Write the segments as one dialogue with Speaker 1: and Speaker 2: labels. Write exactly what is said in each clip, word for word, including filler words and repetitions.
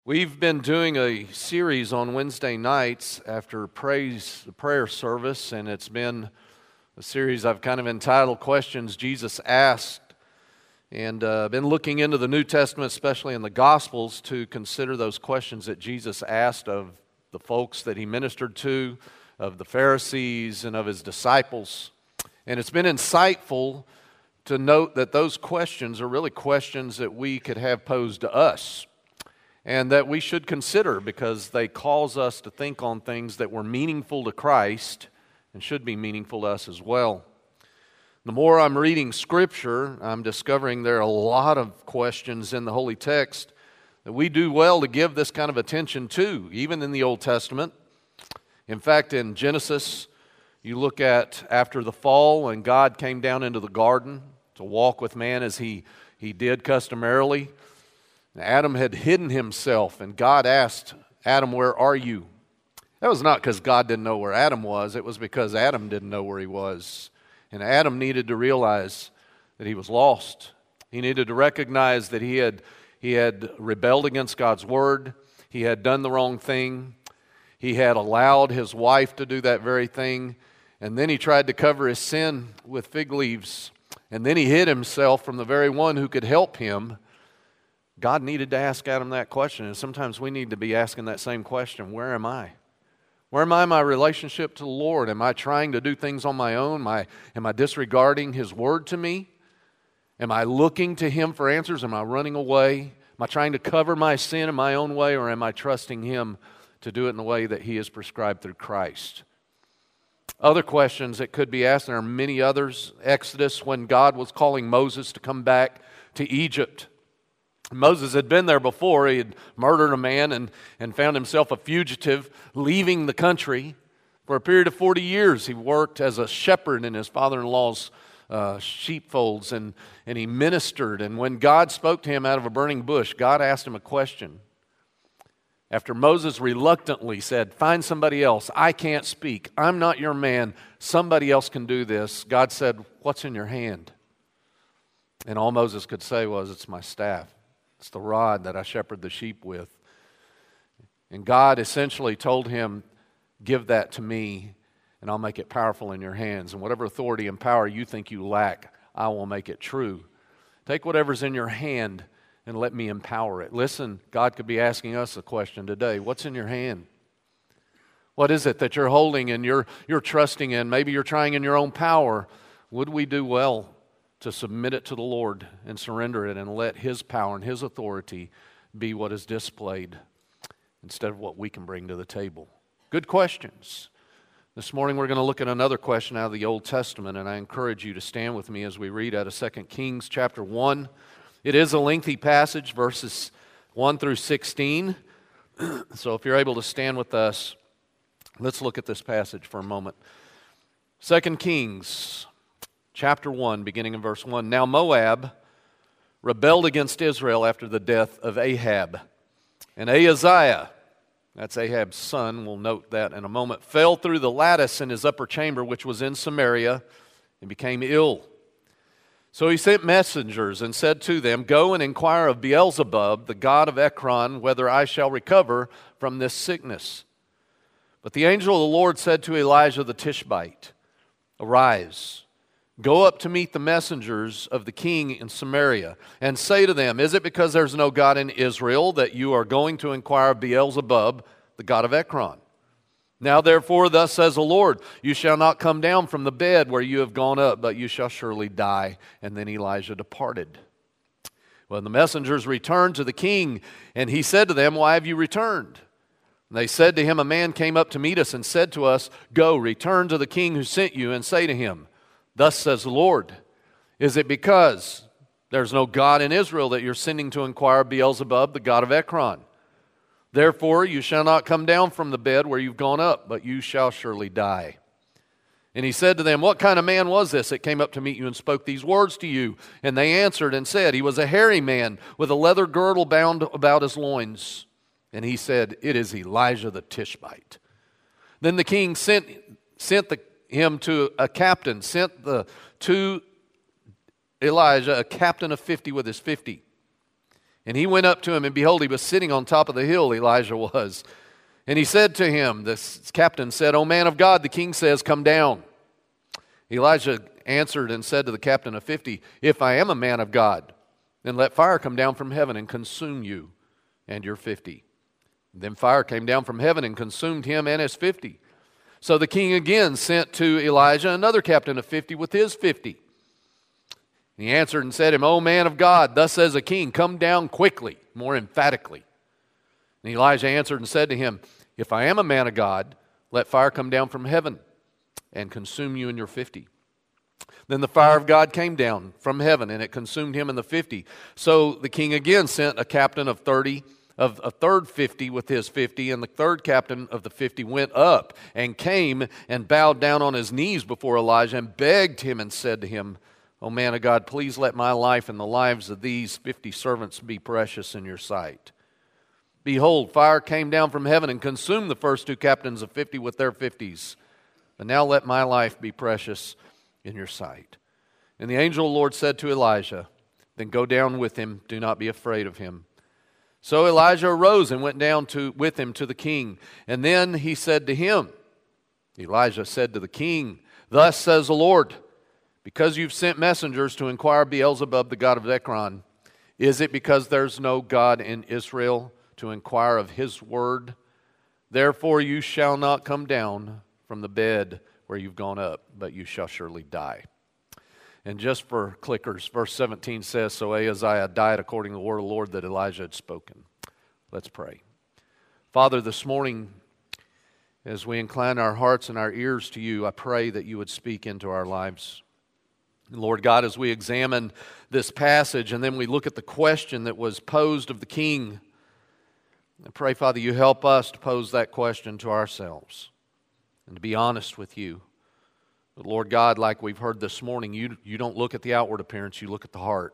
Speaker 1: We've been doing a series on Wednesday nights after praise, the prayer service, and it's been a series I've kind of entitled Questions Jesus Asked, and uh, been looking into the New Testament, especially in the Gospels, to consider those questions that Jesus asked of the folks that he ministered to, of the Pharisees, and of his disciples. And it's been insightful to note that those questions are really questions that we could have posed to us, and that we should consider because they cause us to think on things that were meaningful to Christ and should be meaningful to us as well. The more I'm reading Scripture, I'm discovering there are a lot of questions in the Holy Text that we do well to give this kind of attention to, even in the Old Testament. In fact, in Genesis, you look at after the fall when God came down into the garden to walk with man as he, he did customarily. Adam had hidden himself, and God asked Adam, "Where are you?" That was not because God didn't know where Adam was. It was because Adam didn't know where he was. And Adam needed to realize that he was lost. He needed to recognize that he had, he had rebelled against God's word. He had done the wrong thing. He had allowed his wife to do that very thing. And then he tried to cover his sin with fig leaves. And then he hid himself from the very one who could help him. God needed to ask Adam that question, and sometimes we need to be asking that same question. Where am I? Where am I in my relationship to the Lord? Am I trying to do things on my own? Am I, am I disregarding His word to me? Am I looking to Him for answers? Am I running away? Am I trying to cover my sin in my own way, or am I trusting Him to do it in the way that He has prescribed through Christ? Other questions that could be asked, and there are many others. Exodus, when God was calling Moses to come back to Egypt. Moses had been there before. He had murdered a man and, and found himself a fugitive, leaving the country. For a period of forty years, he worked as a shepherd in his father-in-law's uh, sheepfolds, and, and he ministered. And when God spoke to him out of a burning bush, God asked him a question. After Moses reluctantly said, "Find somebody else. I can't speak. I'm not your man. Somebody else can do this." God said, "What's in your hand?" And all Moses could say was, "It's my staff. It's the rod that I shepherd the sheep with." And God essentially told him, "Give that to me, and I'll make it powerful in your hands. And whatever authority and power you think you lack, I will make it true. Take whatever's in your hand and let me empower it." Listen, God could be asking us a question today. What's in your hand? What is it that you're holding and you're, you're trusting in? Maybe you're trying in your own power. Would we do well to submit it to the Lord and surrender it and let His power and His authority be what is displayed instead of what we can bring to the table? Good questions. This morning we're going to look at another question out of the Old Testament, and I encourage you to stand with me as we read out of Second Kings chapter one. It is a lengthy passage, verses one through sixteen. So if you're able to stand with us, let's look at this passage for a moment. Second Kings chapter one, beginning in verse one. Now Moab rebelled against Israel after the death of Ahab. And Ahaziah, that's Ahab's son, we'll note that in a moment, fell through the lattice in his upper chamber, which was in Samaria, and became ill. So he sent messengers and said to them, "Go and inquire of Beelzebub, the god of Ekron, whether I shall recover from this sickness." But the angel of the Lord said to Elijah the Tishbite, "Arise, go up to meet the messengers of the king in Samaria, and say to them, Is it because there's no God in Israel that you are going to inquire of Beelzebub, the god of Ekron? Now therefore, thus says the Lord, you shall not come down from the bed where you have gone up, but you shall surely die." And then Elijah departed. Well, the messengers returned to the king, and he said to them, "Why have you returned?" And they said to him, "A man came up to meet us and said to us, 'Go, return to the king who sent you, and say to him, Thus says the Lord, is it because there's no God in Israel that you're sending to inquire of Beelzebub, the god of Ekron? Therefore you shall not come down from the bed where you've gone up, but you shall surely die.' And he said to them, 'What kind of man was this that came up to meet you and spoke these words to you?' And they answered and said, 'He was a hairy man with a leather girdle bound about his loins.' And he said, 'It is Elijah the Tishbite.' Then the king sent, sent the him to a captain, sent the to Elijah a captain of fifty with his fifty. And he went up to him, and behold, he was sitting on top of the hill, Elijah was. And he said to him, this captain said, O man of God, the king says, come down. Elijah answered and said to the captain of fifty, If I am a man of God, then let fire come down from heaven and consume you and your fifty. Then fire came down from heaven and consumed him and his fifty. So the king again sent to Elijah another captain of fifty with his fifty. And he answered and said to him, O man of God, thus says the king, come down quickly, more emphatically. And Elijah answered and said to him, If I am a man of God, let fire come down from heaven and consume you and your fifty. Then the fire of God came down from heaven, and it consumed him and the fifty. So the king again sent a captain of thirty, of a third fifty with his fifty, and the third captain of the fifty went up and came and bowed down on his knees before Elijah and begged him and said to him, O man of God, please let my life and the lives of these fifty servants be precious in your sight. Behold, fire came down from heaven and consumed the first two captains of fifty with their fifties. But now let my life be precious in your sight. And the angel of the Lord said to Elijah, Then go down with him, do not be afraid of him. So Elijah arose and went down to, with him to the king. And then he said to him, Elijah said to the king, Thus says the Lord, because you've sent messengers to inquire of Beelzebub, the god of Ekron, is it because there's no God in Israel to inquire of his word? Therefore you shall not come down from the bed where you've gone up, but you shall surely die. And just for clickers, verse seventeen says, So Ahaziah died according to the word of the Lord that Elijah had spoken. Let's pray. Father, this morning, as we incline our hearts and our ears to you, I pray that you would speak into our lives. Lord God, as we examine this passage and then we look at the question that was posed of the king, I pray, Father, you help us to pose that question to ourselves and to be honest with you. But Lord God, like we've heard this morning, you, you don't look at the outward appearance, you look at the heart.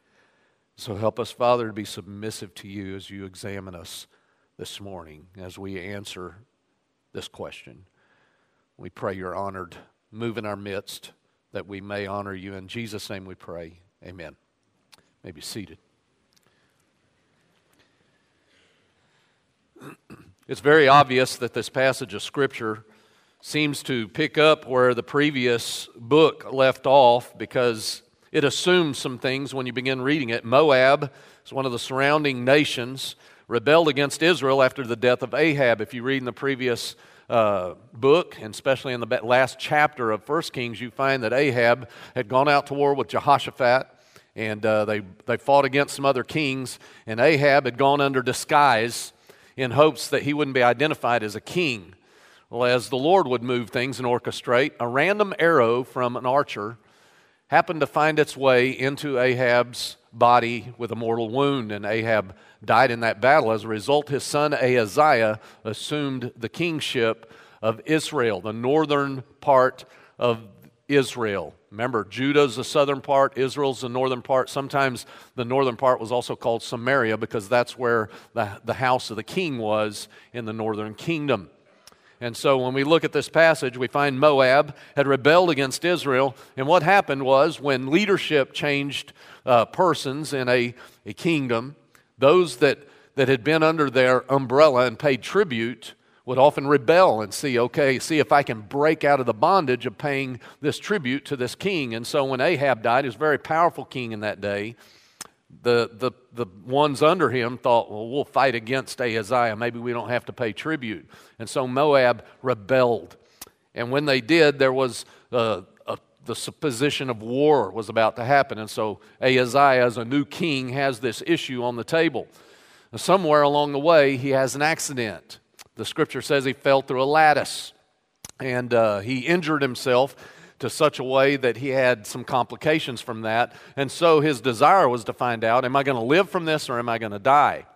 Speaker 1: So help us, Father, to be submissive to you as you examine us this morning, as we answer this question. We pray you're honored. Move in our midst that we may honor you. In Jesus' name we pray. Amen. You may be seated. It's very obvious that this passage of Scripture seems to pick up where the previous book left off because it assumes some things when you begin reading it. Moab is one of the surrounding nations, rebelled against Israel after the death of Ahab. If you read in the previous uh, book, and especially in the last chapter of First Kings, you find that Ahab had gone out to war with Jehoshaphat, and uh, they, they fought against some other kings, and Ahab had gone under disguise in hopes that he wouldn't be identified as a king. Well, as the Lord would move things and orchestrate, a random arrow from an archer happened to find its way into Ahab's body with a mortal wound, and Ahab died in that battle. As a result, his son Ahaziah assumed the kingship of Israel, the northern part of Israel. Remember, Judah's the southern part, Israel's the northern part. Sometimes the northern part was also called Samaria because that's where the, the house of the king was in the northern kingdom. And so when we look at this passage, we find Moab had rebelled against Israel. And what happened was when leadership changed uh, persons in a, a kingdom, those that, that had been under their umbrella and paid tribute would often rebel and see, okay, see if I can break out of the bondage of paying this tribute to this king. And so when Ahab died, he was a very powerful king in that day. The, the, the ones under him thought, well, we'll fight against Ahaziah. Maybe we don't have to pay tribute. And so Moab rebelled. And when they did, there was uh, a, the supposition of war was about to happen. And so Ahaziah, as a new king, has this issue on the table. And somewhere along the way, he has an accident. The scripture says he fell through a lattice. And uh, he injured himself to such a way that he had some complications from that. And so his desire was to find out, am I going to live from this or am I going to die?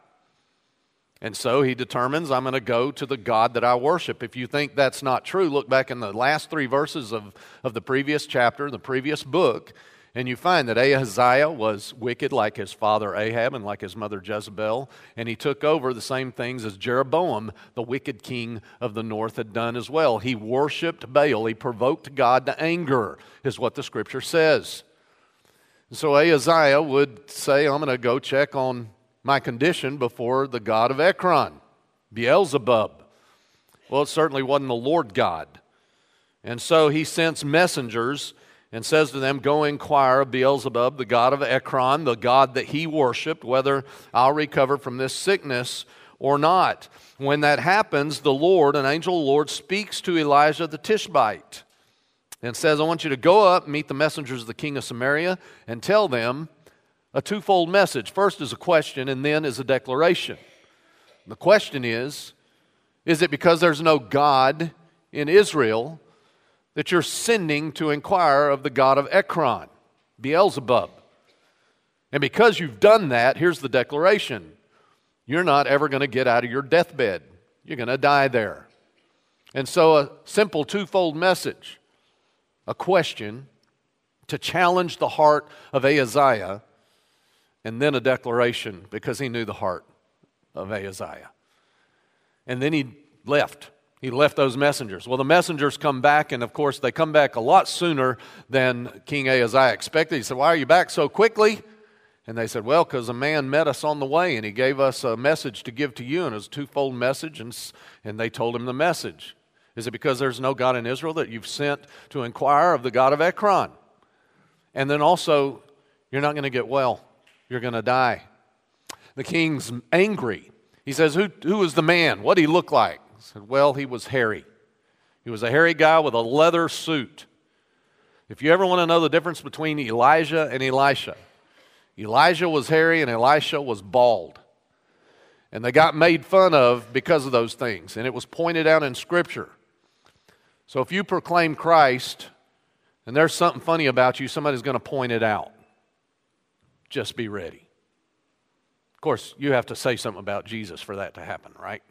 Speaker 1: And so he determines, I'm going to go to the God that I worship. If you think that's not true, look back in the last three verses of, of the previous chapter, the previous book, and you find that Ahaziah was wicked like his father Ahab and like his mother Jezebel, and he took over the same things as Jeroboam, the wicked king of the north, had done as well. He worshiped Baal. He provoked God to anger, is what the scripture says. So Ahaziah would say, I'm going to go check on my condition before the god of Ekron, Beelzebub. Well, it certainly wasn't the Lord God. And so he sends messengers and says to them, go inquire of Beelzebub, the god of Ekron, the god that he worshiped, whether I'll recover from this sickness or not. When that happens, the Lord, an angel of the Lord, speaks to Elijah the Tishbite and says, I want you to go up and meet the messengers of the king of Samaria and tell them a twofold message. First is a question and then is a declaration. The question is, is it because there's no God in Israel that you're sending to inquire of the god of Ekron, Beelzebub? And because you've done that, here's the declaration. You're not ever going to get out of your deathbed. You're going to die there. And so a simple twofold message, a question to challenge the heart of Ahaziah, and then a declaration because he knew the heart of Ahaziah. And then he left. He left those messengers. Well, the messengers come back, and of course, they come back a lot sooner than King Ahaziah expected. He said, why are you back so quickly? And they said, well, because a man met us on the way, and he gave us a message to give to you, and it was a twofold message, and, and they told him the message. Is it because there's no God in Israel that you've sent to inquire of the god of Ekron? And then also, you're not going to get well. You're going to die. The king's angry. He says, who, who was the man? What did he look like? He said, well, he was hairy. He was a hairy guy with a leather suit. If you ever want to know the difference between Elijah and Elisha, Elijah was hairy and Elisha was bald. And they got made fun of because of those things. And it was pointed out in Scripture. So if you proclaim Christ and there's something funny about you, somebody's going to point it out. Just be ready. Of course, you have to say something about Jesus for that to happen, right?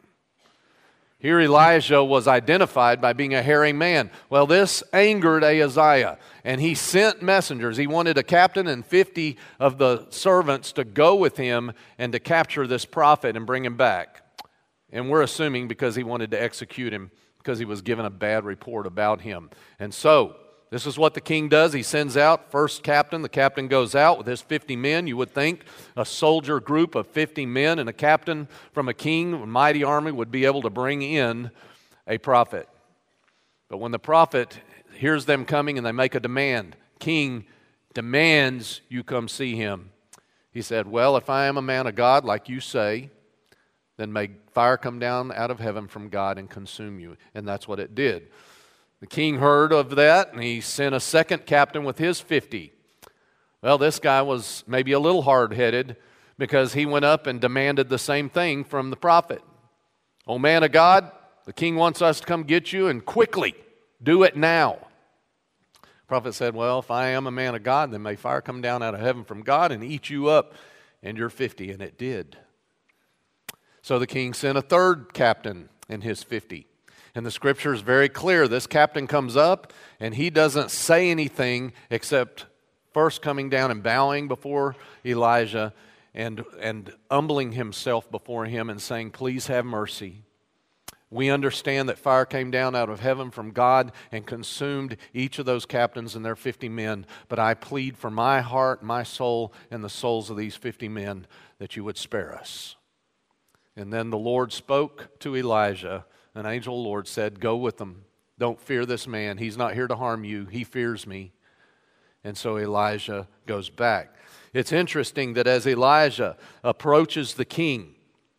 Speaker 1: Here Elijah was identified by being a hairy man. Well, this angered Ahaziah, and he sent messengers. He wanted a captain and fifty of the servants to go with him and to capture this prophet and bring him back. And we're assuming because he wanted to execute him, because he was given a bad report about him. And so, this is what the king does. He sends out first captain. The captain goes out with his fifty men. You would think a soldier group of fifty men and a captain from a king, a mighty army, would be able to bring in a prophet. But when the prophet hears them coming and they make a demand, king demands you come see him. He said, well, if I am a man of God, like you say, then may fire come down out of heaven from God and consume you. And that's what it did. The king heard of that, and he sent a second captain with his fifty. Well, this guy was maybe a little hard-headed because he went up and demanded the same thing from the prophet. Oh, man of God, the king wants us to come get you, and quickly, do it now. The prophet said, well, if I am a man of God, then may fire come down out of heaven from God and eat you up and your fifty, and it did. So the king sent a third captain and his fifty. And the scripture is very clear. This captain comes up and he doesn't say anything except first coming down and bowing before Elijah and, and humbling himself before him and saying, please have mercy. We understand that fire came down out of heaven from God and consumed each of those captains and their fifty men. But I plead for my heart, my soul, and the souls of these fifty men that you would spare us. And then the Lord spoke to Elijah. An angel of the Lord said, go with them. Don't fear this man. He's not here to harm you. He fears me. And so Elijah goes back. It's interesting that as Elijah approaches the king,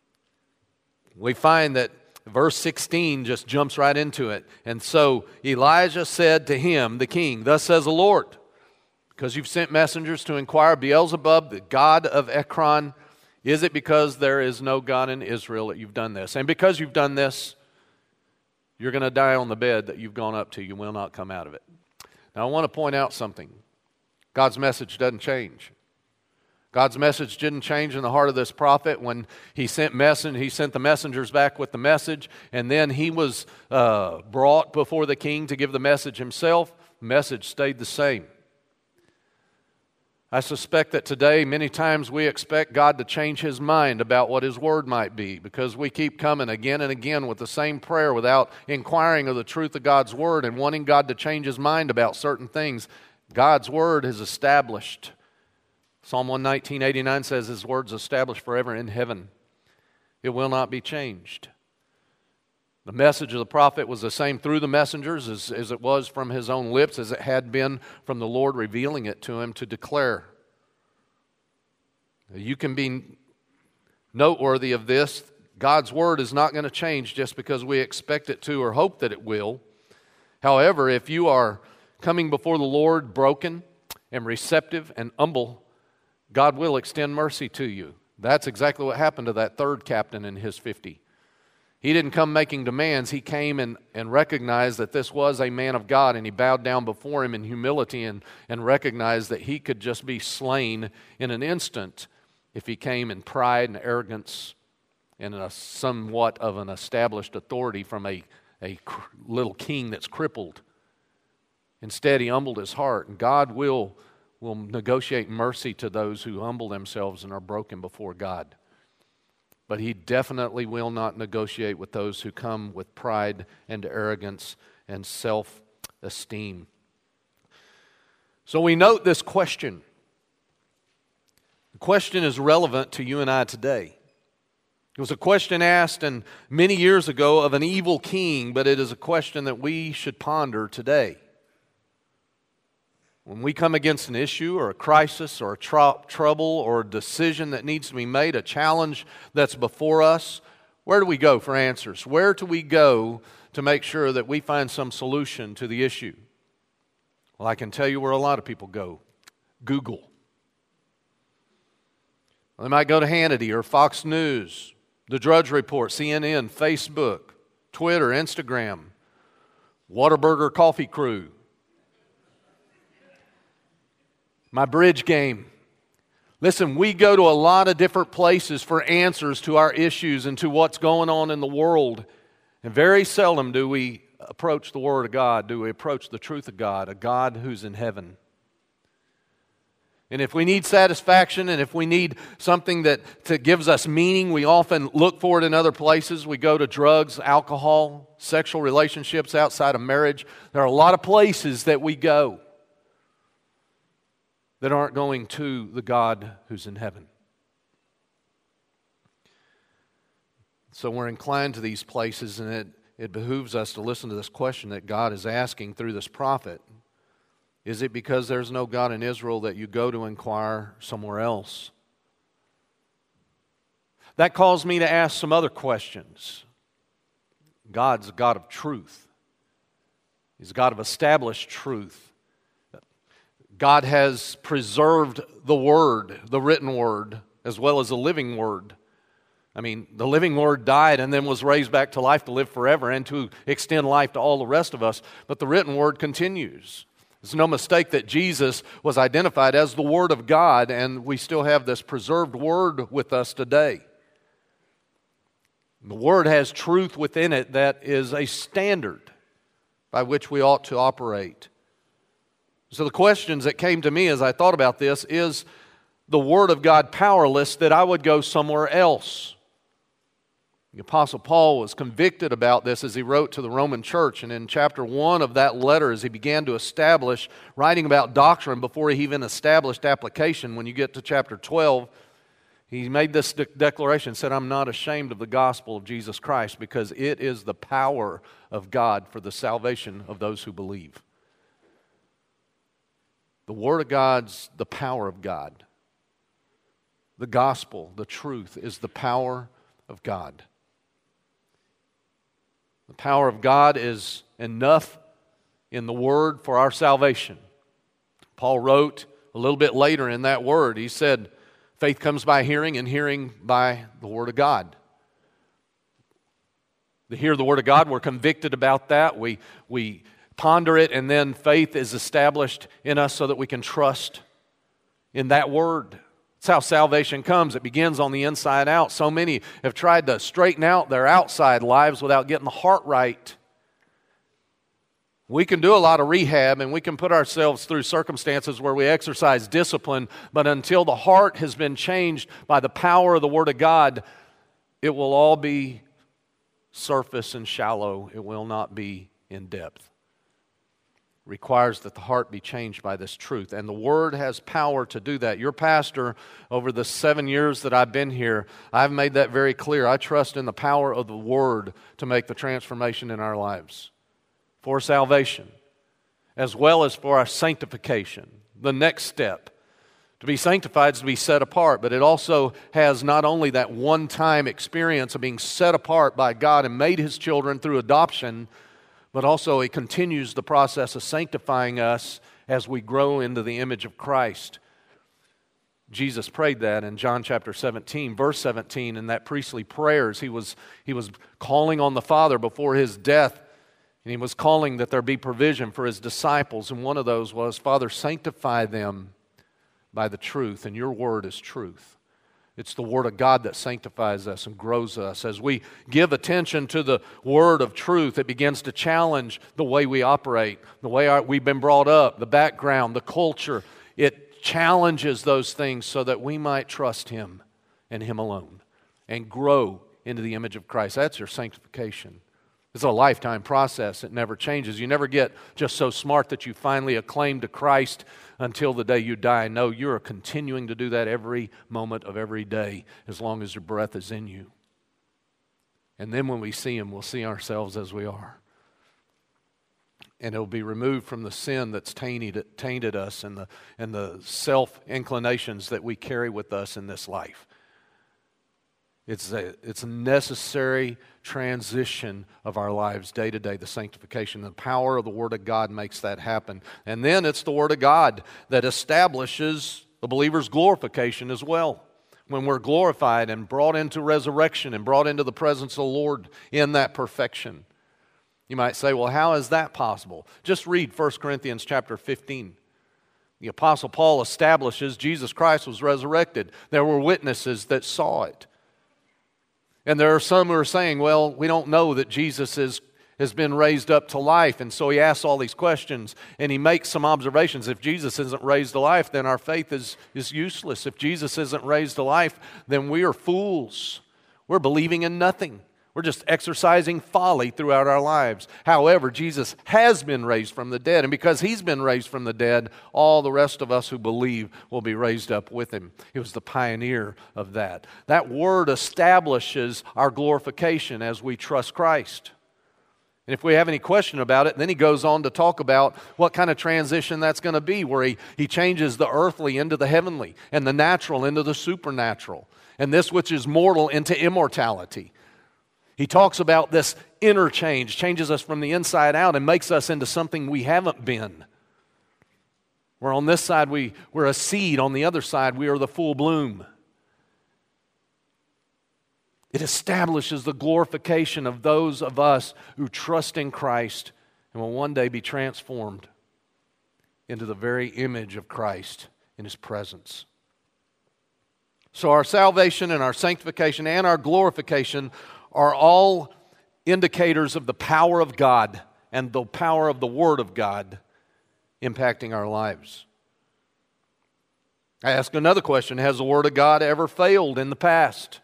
Speaker 1: we find that verse sixteen just jumps right into it. And so Elijah said to him, the king, thus says the Lord, because you've sent messengers to inquire Beelzebub, the god of Ekron, is it because there is no God in Israel that you've done this? And because you've done this, you're going to die on the bed that you've gone up to. You will not come out of it. Now, I want to point out something. God's message doesn't change. God's message didn't change in the heart of this prophet when he sent messen- he sent the messengers back with the message, and then he was uh, brought before the king to give the message himself. The message stayed the same. I suspect that today, many times we expect God to change His mind about what His Word might be because we keep coming again and again with the same prayer without inquiring of the truth of God's Word and wanting God to change His mind about certain things. God's Word has established Psalm one nineteen, eighty-nine says His word's established forever in heaven. It will not be changed. The message of the prophet was the same through the messengers as, as it was from his own lips, as it had been from the Lord revealing it to him to declare. You can be noteworthy of this. God's word is not going to change just because we expect it to or hope that it will. However, if you are coming before the Lord broken and receptive and humble, God will extend mercy to you. That's exactly what happened to that third captain in his fifty. He didn't come making demands. He came and, and recognized that this was a man of God, and he bowed down before him in humility and, and recognized that he could just be slain in an instant if he came in pride and arrogance and a somewhat of an established authority from a, a cr- little king that's crippled. Instead, he humbled his heart, and God will, will negotiate mercy to those who humble themselves and are broken before God. But He definitely will not negotiate with those who come with pride and arrogance and self-esteem. So we note this question. The question is relevant to you and I today. It was a question asked and many years ago of an evil king, but it is a question that we should ponder today. When we come against an issue or a crisis or a tr- trouble or a decision that needs to be made, a challenge that's before us, where do we go for answers? Where do we go to make sure that we find some solution to the issue? Well, I can tell you where a lot of people go. Google. They might go to Hannity or Fox News, The Drudge Report, C N N, Facebook, Twitter, Instagram, Whataburger Coffee Crew, My Bridge Game. Listen, we go to a lot of different places for answers to our issues and to what's going on in the world. And very seldom do we approach the Word of God, do we approach the truth of God, a God who's in heaven. And if we need satisfaction and if we need something that, that gives us meaning, we often look for it in other places. We go to drugs, alcohol, sexual relationships outside of marriage. There are a lot of places that we go that aren't going to the God who's in heaven. So we're inclined to these places, and it, it behooves us to listen to this question that God is asking through this prophet. Is it because there's no God in Israel that you go to inquire somewhere else? That calls me to ask some other questions. God's a God of truth. He's a God of established truth. God has preserved the Word, the written Word, as well as the living Word. I mean, the living Word died and then was raised back to life to live forever and to extend life to all the rest of us. But the written Word continues. It's no mistake that Jesus was identified as the Word of God, and we still have this preserved Word with us today. The Word has truth within it that is a standard by which we ought to operate. So the questions that came to me as I thought about this, is the Word of God powerless that I would go somewhere else? The Apostle Paul was convicted about this as he wrote to the Roman church, and in chapter one of that letter, as he began to establish, writing about doctrine before he even established application, when you get to chapter twelve, he made this de- declaration, said, I'm not ashamed of the gospel of Jesus Christ, because it is the power of God for the salvation of those who believe. The Word of God's the power of God. The gospel, the truth, is the power of God. The power of God is enough in the Word for our salvation. Paul wrote a little bit later in that word, he said, faith comes by hearing, and hearing by the Word of God. To hear the Word of God, we're convicted about that. We, we ponder it, and then faith is established in us so that we can trust in that Word. That's how salvation comes. It begins on the inside out. So many have tried to straighten out their outside lives without getting the heart right. We can do a lot of rehab, and we can put ourselves through circumstances where we exercise discipline, but until the heart has been changed by the power of the Word of God, it will all be surface and shallow. It will not be in depth. requires that the heart be changed by this truth. And the Word has power to do that. Your pastor, over the seven years that I've been here, I've made that very clear. I trust in the power of the Word to make the transformation in our lives for salvation, as well as for our sanctification, the next step. To be sanctified is to be set apart, but it also has not only that one-time experience of being set apart by God and made His children through adoption, but also it continues the process of sanctifying us as we grow into the image of Christ. Jesus prayed that in John chapter seventeen, verse seventeen, in that priestly prayers. He was, he was calling on the Father before His death, and He was calling that there be provision for His disciples, and one of those was, Father, sanctify them by the truth, and your word is truth. It's the Word of God that sanctifies us and grows us. As we give attention to the Word of truth, it begins to challenge the way we operate, the way our, we've been brought up, the background, the culture. It challenges those things so that we might trust Him and Him alone and grow into the image of Christ. That's your sanctification. It's a lifetime process. It never changes. You never get just so smart that you finally acclaim to Christ until the day you die. No, you're continuing to do that every moment of every day as long as your breath is in you. And then when we see Him, we'll see ourselves as we are. And it'll be removed from the sin that's tainted, tainted us and the, and the self-inclinations that we carry with us in this life. It's a, it's a necessary transition of our lives day to day, the sanctification. The power of the Word of God makes that happen. And then it's the Word of God that establishes the believer's glorification as well. When we're glorified and brought into resurrection and brought into the presence of the Lord in that perfection. You might say, well, how is that possible? Just read First Corinthians chapter fifteen. The Apostle Paul establishes Jesus Christ was resurrected. There were witnesses that saw it. And there are some who are saying, well, we don't know that Jesus is, has been raised up to life. And so he asks all these questions and he makes some observations. If Jesus isn't raised to life, then our faith is, is useless. If Jesus isn't raised to life, then we are fools. We're believing in nothing. We're just exercising folly throughout our lives. However, Jesus has been raised from the dead, and because He's been raised from the dead, all the rest of us who believe will be raised up with Him. He was the pioneer of that. That Word establishes our glorification as we trust Christ. And if we have any question about it, then he goes on to talk about what kind of transition that's going to be, where he, he changes the earthly into the heavenly, and the natural into the supernatural, and this which is mortal into immortality. He talks about this interchange, changes us from the inside out and makes us into something we haven't been. Where on this side we, we're a seed, on the other side we are the full bloom. It establishes the glorification of those of us who trust in Christ and will one day be transformed into the very image of Christ in His presence. So our salvation and our sanctification and our glorification are all indicators of the power of God and the power of the Word of God impacting our lives. I ask another question: has the Word of God ever failed in the past?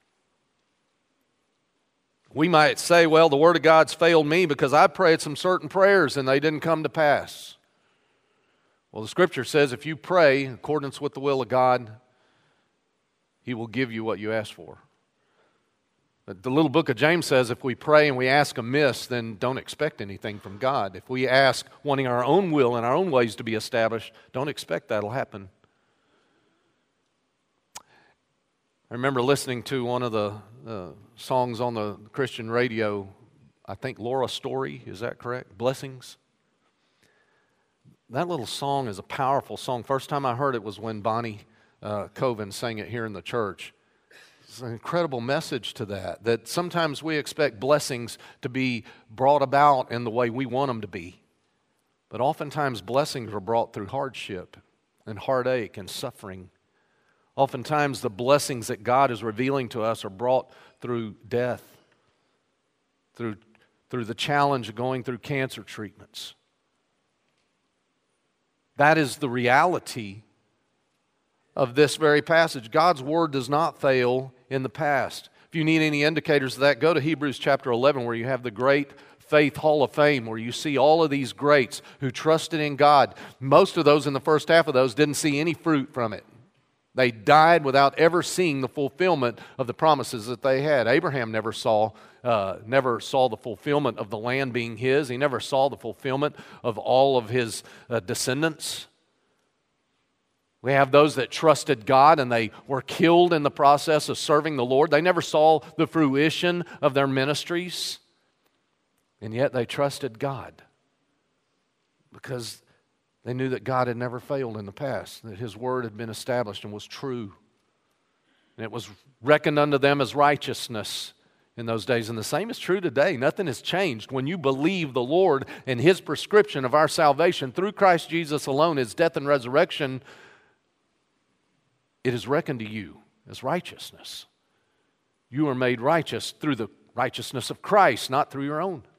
Speaker 1: We might say, well, the Word of God's failed me because I prayed some certain prayers and they didn't come to pass. Well, the Scripture says if you pray in accordance with the will of God, He will give you what you ask for. The little book of James says if we pray and we ask amiss, then don't expect anything from God. If we ask wanting our own will and our own ways to be established, don't expect that'll happen. I remember listening to one of the uh, songs on the Christian radio, I think Laura Story, is that correct? Blessings. That little song is a powerful song. First time I heard it was when Bonnie uh, Coven sang it here in the church. It's an incredible message to that, that sometimes we expect blessings to be brought about in the way we want them to be. But oftentimes blessings are brought through hardship and heartache and suffering. Oftentimes the blessings that God is revealing to us are brought through death, through, through the challenge of going through cancer treatments. That is the reality of this very passage. God's Word does not fail in the past. If you need any indicators of that, go to Hebrews chapter eleven, where you have the great Faith Hall of Fame, where you see all of these greats who trusted in God. Most of those in the first half of those didn't see any fruit from it. They died without ever seeing the fulfillment of the promises that they had. Abraham never saw, uh, never saw the fulfillment of the land being his. He never saw the fulfillment of all of his uh, descendants. We have those that trusted God and they were killed in the process of serving the Lord. They never saw the fruition of their ministries, and yet they trusted God because they knew that God had never failed in the past, that His word had been established and was true. And it was reckoned unto them as righteousness in those days. And the same is true today. Nothing has changed. When you believe the Lord and His prescription of our salvation through Christ Jesus alone, His death and resurrection, it is reckoned to you as righteousness. You are made righteous through the righteousness of Christ, not through your own.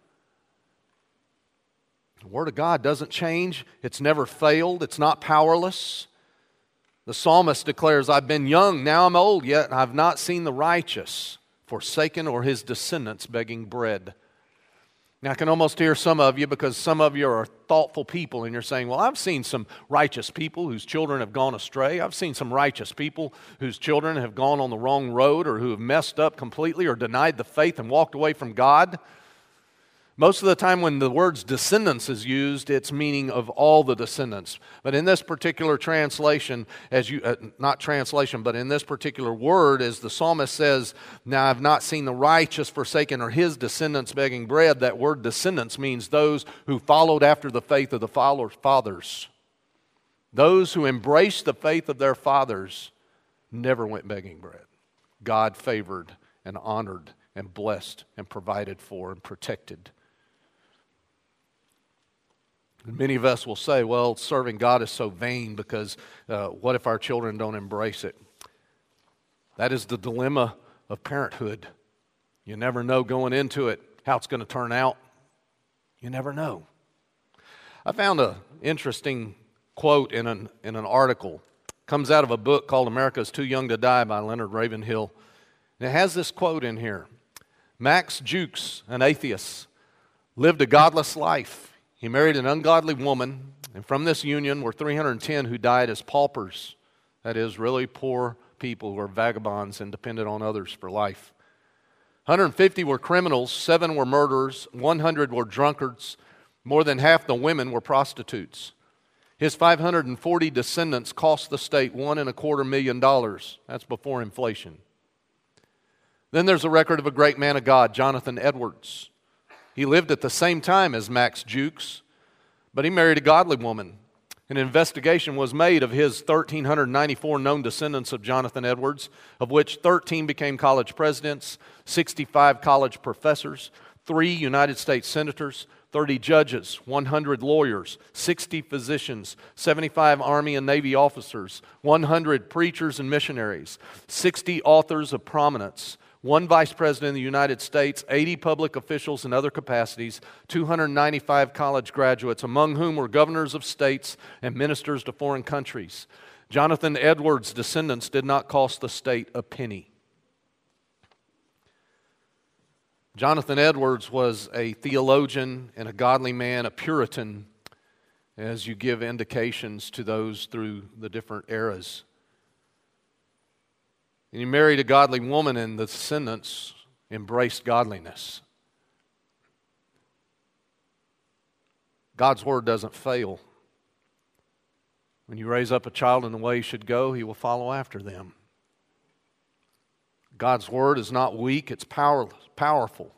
Speaker 1: The Word of God doesn't change. It's never failed. It's not powerless. The psalmist declares, I've been young, now I'm old, yet I've not seen the righteous forsaken or his descendants begging bread. Now, I can almost hear some of you, because some of you are thoughtful people, and you're saying, well, I've seen some righteous people whose children have gone astray. I've seen some righteous people whose children have gone on the wrong road, or who have messed up completely or denied the faith and walked away from God. Most of the time when the words descendants is used, it's meaning of all the descendants. But in this particular translation, as you uh, not translation, but in this particular word, as the psalmist says, now I've not seen the righteous forsaken or his descendants begging bread, that word descendants means those who followed after the faith of the fathers. Those who embraced the faith of their fathers never went begging bread. God favored and honored and blessed and provided for and protected. And many of us will say, well, serving God is so vain because uh, what if our children don't embrace it? That is the dilemma of parenthood. You never know going into it how it's going to turn out. You never know. I found an interesting quote in an, in an article. It comes out of a book called America's Too Young to Die by Leonard Ravenhill. And it has this quote in here. Max Jukes, an atheist, lived a godless life. He married an ungodly woman, and from this union were three hundred ten who died as paupers. That is, really poor people who are vagabonds and depended on others for life. one hundred fifty were criminals, seven were murderers, one hundred were drunkards, more than half the women were prostitutes. His five hundred forty descendants cost the state one and a quarter million dollars. That's before inflation. Then there's a record of a great man of God, Jonathan Edwards. He lived at the same time as Max Jukes, but he married a godly woman. An investigation was made of his one thousand three hundred ninety-four known descendants of Jonathan Edwards, of which thirteen became college presidents, sixty-five college professors, three United States senators, thirty judges, one hundred lawyers, sixty physicians, seventy-five Army and Navy officers, one hundred preachers and missionaries, sixty authors of prominence, one vice president of the United States, eighty public officials in other capacities, two hundred ninety-five college graduates, among whom were governors of states and ministers to foreign countries. Jonathan Edwards' descendants did not cost the state a penny. Jonathan Edwards was a theologian and a godly man, a Puritan, as you give indications to those through the different eras. And he married a godly woman, and the descendants embraced godliness. God's word doesn't fail. When you raise up a child in the way he should go, he will follow after them. God's word is not weak, it's power, powerful.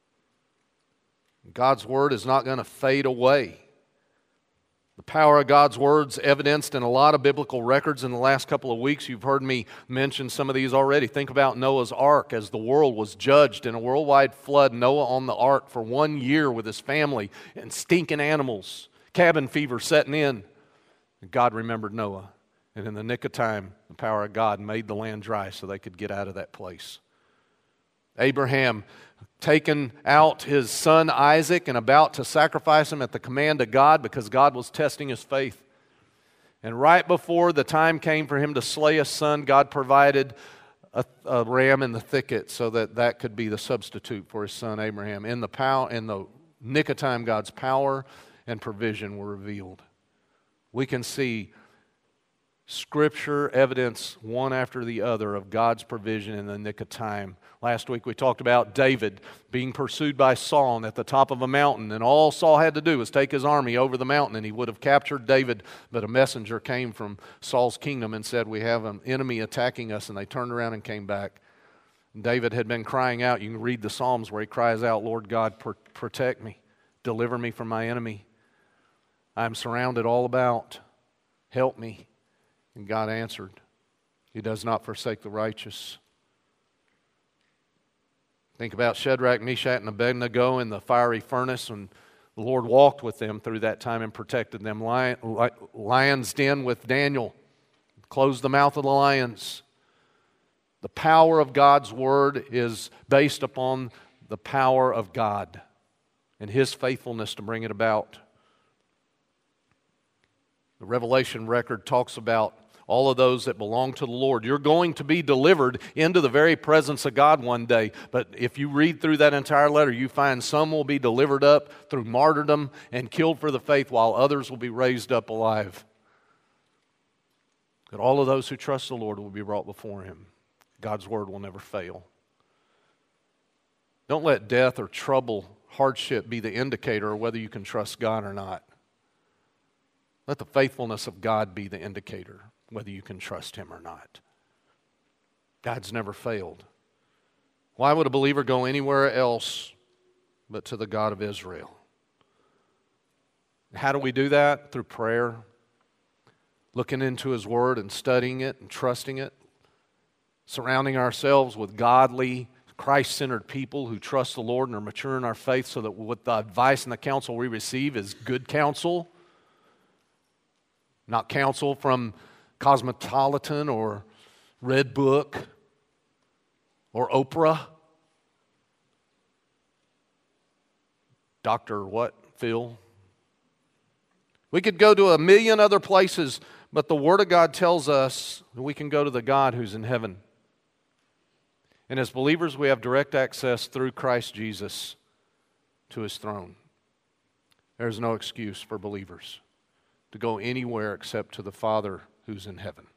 Speaker 1: God's word is not going to fade away. The power of God's word's evidenced in a lot of biblical records in the last couple of weeks. You've heard me mention some of these already. Think about Noah's ark. As the world was judged in a worldwide flood, Noah on the ark for one year with his family and stinking animals, cabin fever setting in. And God remembered Noah. And in the nick of time, the power of God made the land dry so they could get out of that place. Abraham, taken out his son Isaac and about to sacrifice him at the command of God because God was testing his faith. And right before the time came for him to slay his son, God provided a, a ram in the thicket so that that could be the substitute for his son Abraham. In the power, in the nick of time, God's power and provision were revealed. We can see Scripture evidence one after the other of God's provision in the nick of time. Last week we talked about David being pursued by Saul at the top of a mountain, and all Saul had to do was take his army over the mountain and he would have captured David, but a messenger came from Saul's kingdom and said, "We have an enemy attacking us," and they turned around and came back. And David had been crying out. You can read the Psalms where he cries out, "Lord God, pr- protect me, deliver me from my enemy. I am surrounded all about, help me." And God answered. He does not forsake the righteous. Think about Shadrach, Meshach, and Abednego in the fiery furnace, and the Lord walked with them through that time and protected them. Lion, lion's den with Daniel, closed the mouth of the lions. The power of God's Word is based upon the power of God and His faithfulness to bring it about. The Revelation record talks about all of those that belong to the Lord. You're going to be delivered into the very presence of God one day. But if you read through that entire letter, you find some will be delivered up through martyrdom and killed for the faith, while others will be raised up alive. But all of those who trust the Lord will be brought before Him. God's Word will never fail. Don't let death or trouble, hardship be the indicator of whether you can trust God or not. Let the faithfulness of God be the indicator whether you can trust Him or not. God's never failed. Why would a believer go anywhere else but to the God of Israel? How do we do that? Through prayer, looking into His Word and studying it and trusting it, surrounding ourselves with godly, Christ-centered people who trust the Lord and are mature in our faith, so that what the advice and the counsel we receive is good counsel, not counsel from Cosmopolitan or Red Book or Oprah. Doctor what, Phil? We could go to a million other places, but the Word of God tells us that we can go to the God who's in heaven. And as believers, we have direct access through Christ Jesus to His throne. There's no excuse for believers to go anywhere except to the Father who's in heaven.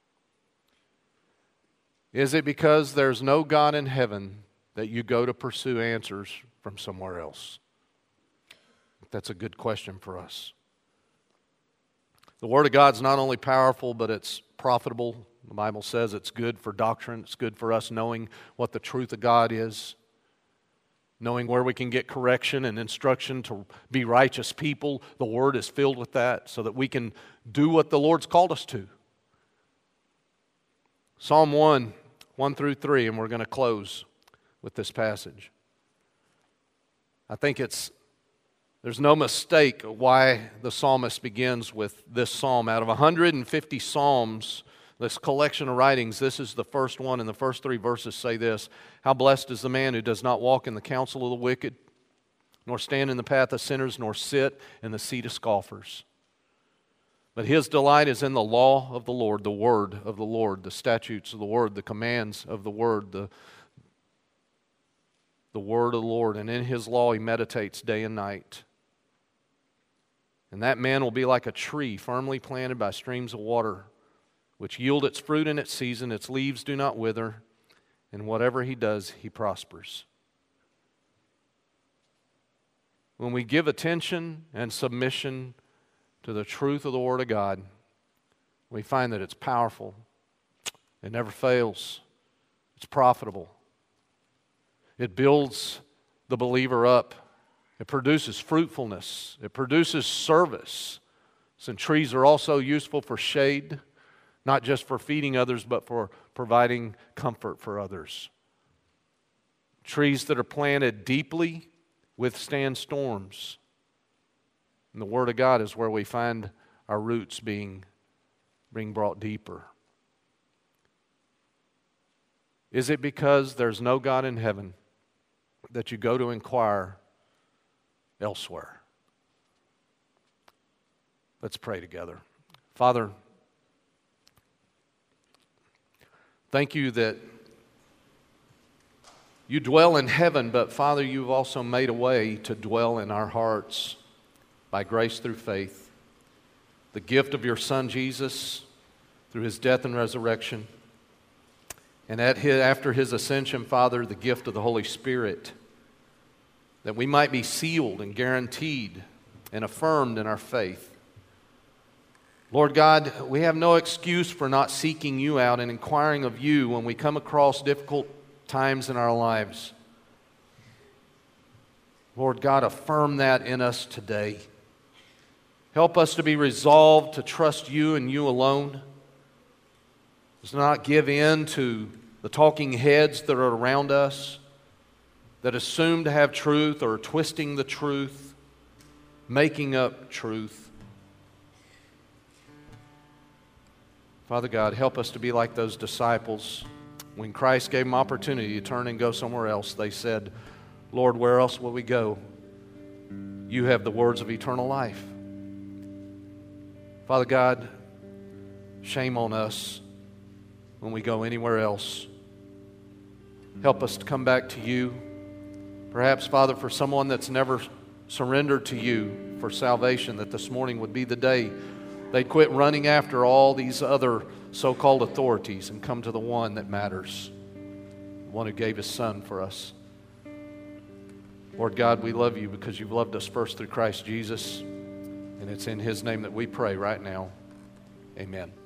Speaker 1: Is it because there's no God in heaven that you go to pursue answers from somewhere else? That's a good question for us. The Word of God's not only powerful, but it's profitable. The Bible says it's good for doctrine. It's good for us knowing what the truth of God is, knowing where we can get correction and instruction to be righteous people. The Word is filled with that so that we can do what the Lord's called us to. Psalm one, one through three, and we're going to close with this passage. I think it's, there's no mistake why the psalmist begins with this psalm. Out of one hundred fifty psalms, this collection of writings, this is the first one, and the first three verses say this: "How blessed is the man who does not walk in the counsel of the wicked, nor stand in the path of sinners, nor sit in the seat of scoffers. But his delight is in the law of the Lord," the word of the Lord, the statutes of the word, the commands of the word, the, the word of the Lord. "And in his law he meditates day and night. And that man will be like a tree firmly planted by streams of water, which yield its fruit in its season, its leaves do not wither, and whatever he does, he prospers." When we give attention and submission to the truth of the Word of God, we find that it's powerful. It never fails. It's profitable. It builds the believer up. It produces fruitfulness. It produces service. Some trees are also useful for shade, not just for feeding others, but for providing comfort for others. Trees that are planted deeply withstand storms. And the Word of God is where we find our roots being, being brought deeper. Is it because there's no God in heaven that you go to inquire elsewhere? Let's pray together. Father, thank you that You dwell in heaven, but Father, you've also made a way to dwell in our hearts by grace through faith. The gift of your Son, Jesus, through his death and resurrection. And at his, after his ascension, Father, the gift of the Holy Spirit, that we might be sealed and guaranteed and affirmed in our faith. Lord God, we have no excuse for not seeking you out and inquiring of you when we come across difficult times in our lives. Lord God, affirm that in us today. Help us to be resolved to trust you and you alone. Let's not give in to the talking heads that are around us that assume to have truth or are twisting the truth, making up truth. Father God, help us to be like those disciples. When Christ gave them opportunity to turn and go somewhere else, they said, Lord, where else will we go? You have the words of eternal life. Father God, shame on us when we go anywhere else. Help us to come back to you. Perhaps, Father, for someone that's never surrendered to you for salvation, that this morning would be the day they'd quit running after all these other so-called authorities and come to the one that matters, the one who gave his Son for us. Lord God, we love you because you've loved us first through Christ Jesus, and it's in his name that we pray right now. Amen.